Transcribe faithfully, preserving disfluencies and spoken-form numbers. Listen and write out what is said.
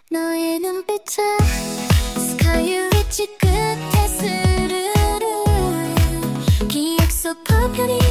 너의 눈빛에 스카이 위치 끝에 스르르 기억 속 파편이